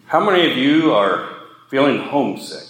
How many of you are feeling homesick?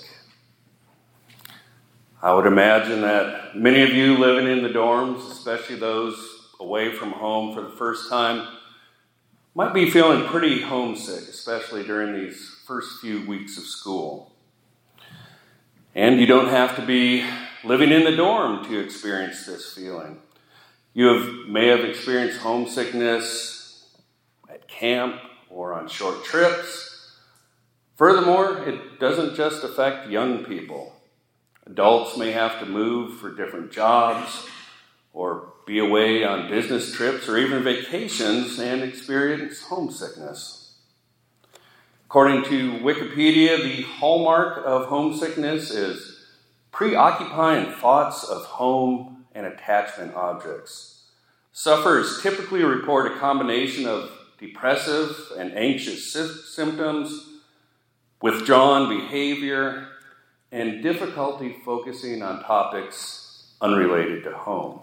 I would imagine that many of you living in the dorms, especially those away from home for the first time, might be feeling pretty homesick, especially during these first few weeks of school. And you don't have to be living in the dorm to experience this feeling. You may have experienced homesickness at camp or on short trips. Furthermore, it doesn't just affect young people. Adults may have to move for different jobs or be away on business trips or even vacations and experience homesickness. According to Wikipedia, the hallmark of homesickness is preoccupying thoughts of home and attachment objects. Sufferers typically report a combination of depressive and anxious symptoms, withdrawn behavior, and difficulty focusing on topics unrelated to home.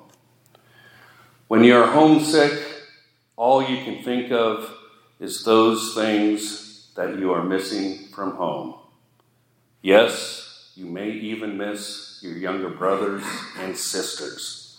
When you're homesick, all you can think of is those things that you are missing from home. Yes, you may even miss your younger brothers and sisters.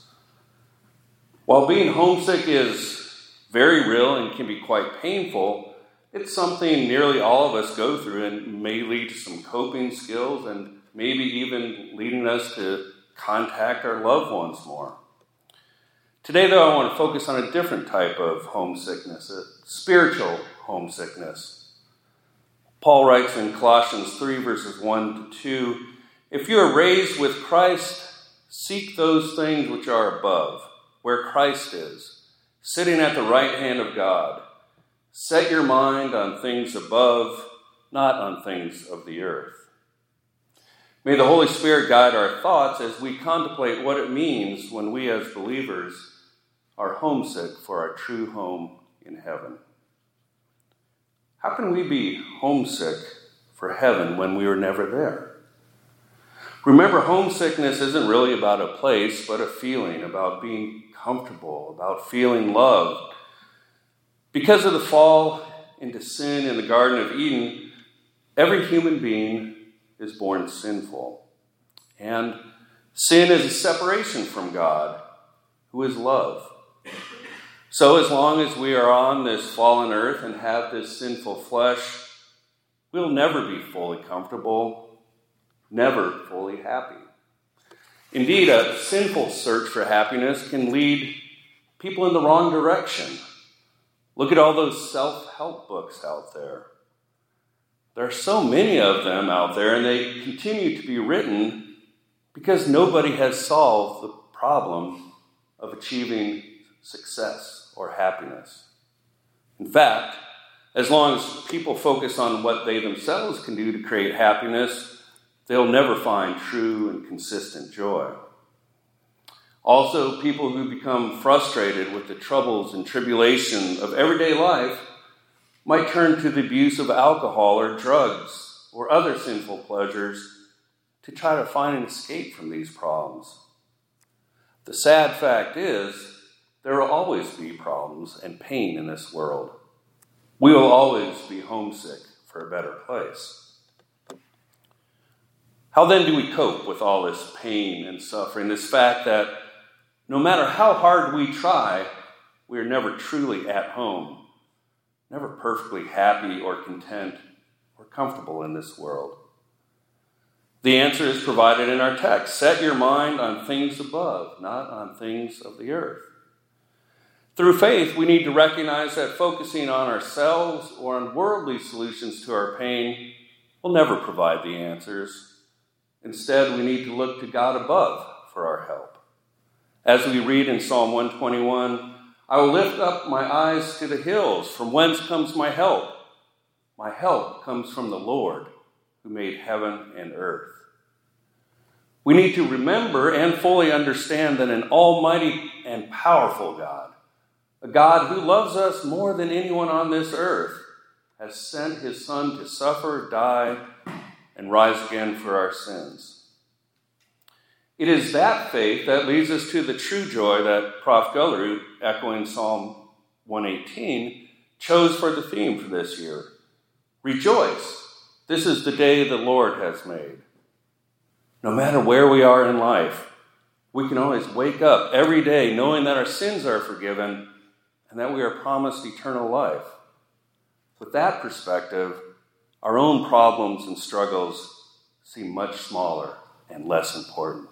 While being homesick is very real and can be quite painful, it's something nearly all of us go through and may lead to some coping skills and maybe even leading us to contact our loved ones more. Today, though, I want to focus on a different type of homesickness, a spiritual homesickness. Paul writes in Colossians 3, verses 1 to 2, "If you are raised with Christ, seek those things which are above, where Christ is, sitting at the right hand of God. Set your mind on things above, not on things of the earth." May the Holy Spirit guide our thoughts as we contemplate what it means when we as believers are homesick for our true home in heaven. How can we be homesick for heaven when we were never there? Remember, homesickness isn't really about a place, but a feeling, about being comfortable, about feeling loved. Because of the fall into sin in the Garden of Eden, every human being is born sinful. And sin is a separation from God, who is love. So as long as we are on this fallen earth and have this sinful flesh, we'll never be fully comfortable, never fully happy. Indeed, a sinful search for happiness can lead people in the wrong direction. Look at all those self-help books out there. There are so many of them out there, and they continue to be written because nobody has solved the problem of achieving success or happiness. In fact, as long as people focus on what they themselves can do to create happiness, they'll never find true and consistent joy. Also, people who become frustrated with the troubles and tribulation of everyday life might turn to the abuse of alcohol or drugs or other sinful pleasures to try to find an escape from these problems. The sad fact is, there will always be problems and pain in this world. We will always be homesick for a better place. How then do we cope with all this pain and suffering, this fact that no matter how hard we try, we are never truly at home, never perfectly happy or content or comfortable in this world? The answer is provided in our text. Set your mind on things above, not on things of the earth. Through faith, we need to recognize that focusing on ourselves or on worldly solutions to our pain will never provide the answers. Instead, we need to look to God above for our help. As we read in Psalm 121, "I will lift up my eyes to the hills. From whence comes my help? My help comes from the Lord, who made heaven and earth." We need to remember and fully understand that an almighty and powerful God, a God who loves us more than anyone on this earth, has sent his Son to suffer, die, and rise again for our sins. It is that faith that leads us to the true joy that Prof. Gullerud, echoing Psalm 118, chose for the theme for this year. Rejoice. This is the day the Lord has made. No matter where we are in life, we can always wake up every day knowing that our sins are forgiven and that we are promised eternal life. With that perspective, our own problems and struggles seem much smaller and less important.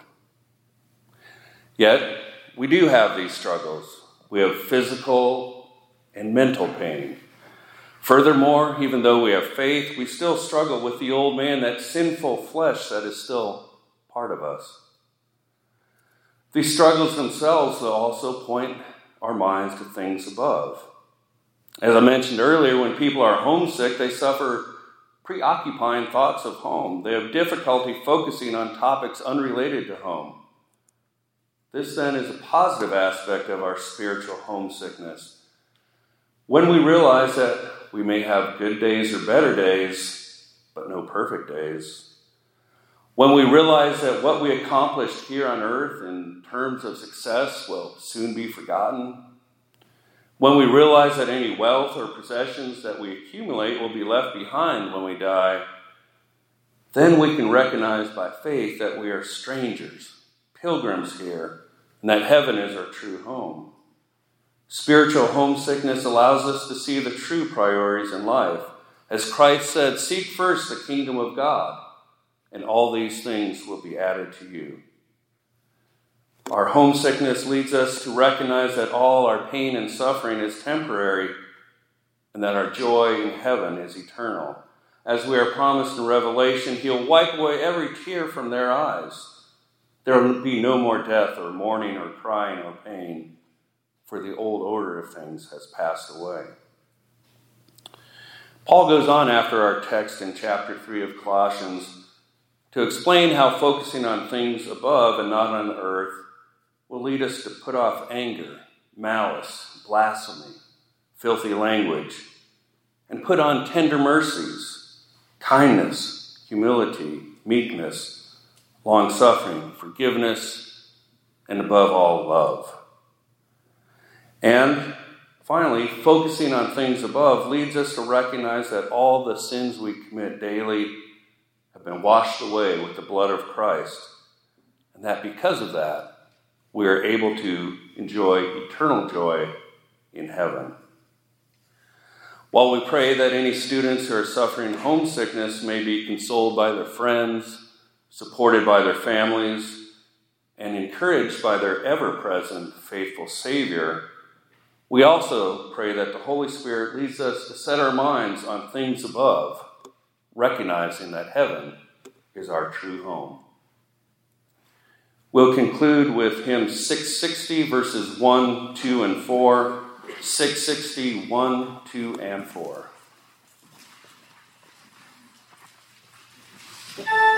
Yet, we do have these struggles. We have physical and mental pain. Furthermore, even though we have faith, we still struggle with the old man, that sinful flesh that is still part of us. These struggles themselves will also point our minds to things above. As I mentioned earlier, when people are homesick, they suffer preoccupying thoughts of home. They have difficulty focusing on topics unrelated to home. This then is a positive aspect of our spiritual homesickness. When we realize that we may have good days or better days, but no perfect days. When we realize that what we accomplished here on earth in terms of success will soon be forgotten. When we realize that any wealth or possessions that we accumulate will be left behind when we die, then we can recognize by faith that we are strangers, pilgrims here, and that heaven is our true home. Spiritual homesickness allows us to see the true priorities in life. As Christ said, seek first the kingdom of God, and all these things will be added to you. Our homesickness leads us to recognize that all our pain and suffering is temporary, and that our joy in heaven is eternal. As we are promised in Revelation, He'll wipe away every tear from their eyes. There will be no more death or mourning or crying or pain, for the old order of things has passed away. Paul goes on after our text in chapter 3 of Colossians to explain how focusing on things above and not on the earth will lead us to put off anger, malice, blasphemy, filthy language, and put on tender mercies, kindness, humility, meekness, long-suffering, forgiveness, and above all, love. And finally, focusing on things above leads us to recognize that all the sins we commit daily have been washed away with the blood of Christ, and that because of that, we are able to enjoy eternal joy in heaven. While we pray that any students who are suffering homesickness may be consoled by their friends, supported by their families, and encouraged by their ever-present faithful Savior, we also pray that the Holy Spirit leads us to set our minds on things above, recognizing that heaven is our true home. We'll conclude with hymn 660, verses 1, 2, and 4. 660, 1, 2, and 4.